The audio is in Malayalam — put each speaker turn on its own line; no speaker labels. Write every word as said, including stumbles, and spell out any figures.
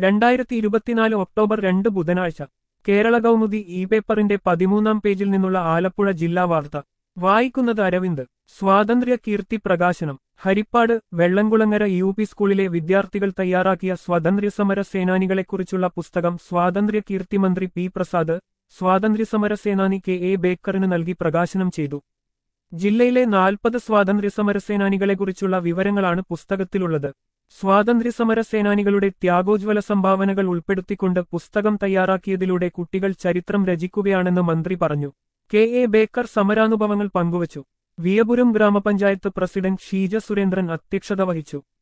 രണ്ടായിരത്തി ഇരുപത്തിനാല് ഒക്ടോബർ രണ്ട് ബുധനാഴ്ച കേരള കൗമുദി ഇ പേപ്പറിന്റെ പതിമൂന്നാം പേജിൽ നിന്നുള്ള ആലപ്പുഴ ജില്ലാ വാർത്ത വായിക്കുന്നത് അരവിന്ദ്. സ്വാതന്ത്ര്യ കീർത്തി പ്രകാശനം ഹരിപ്പാട് വെള്ളംകുളങ്ങര യു പി സ്കൂളിലെ വിദ്യാർത്ഥികൾ തയ്യാറാക്കിയ സ്വാതന്ത്ര്യസമര സേനാനികളെക്കുറിച്ചുള്ള പുസ്തകം സ്വാതന്ത്ര്യ കീർത്തി മന്ത്രി പി പ്രസാദ് സ്വാതന്ത്ര്യസമര സേനാനി കെ എ ബേക്കറിന് നൽകി പ്രകാശനം ചെയ്തു. ജില്ലയിലെ നാൽപ്പത് സ്വാതന്ത്ര്യസമര സേനാനികളെക്കുറിച്ചുള്ള വിവരങ്ങളാണ് പുസ്തകത്തിലുള്ളത്. സ്വാതന്ത്ര്യസമര സേനാനികളുടെ ത്യാഗോജ്വല സംഭാവനകൾ ഉൾപ്പെടുത്തിക്കൊണ്ട് പുസ്തകം തയ്യാറാക്കിയതിലൂടെ കുട്ടികൾ ചരിത്രം രചിക്കുകയാണെന്ന് മന്ത്രി പറഞ്ഞു. കെ എ ബേക്കർ സമരാനുഭവങ്ങൾ പങ്കുവച്ചു. വിയപുരം ഗ്രാമപഞ്ചായത്ത് പ്രസിഡന്റ് ഷീജ സുരേന്ദ്രൻ അധ്യക്ഷത വഹിച്ചു.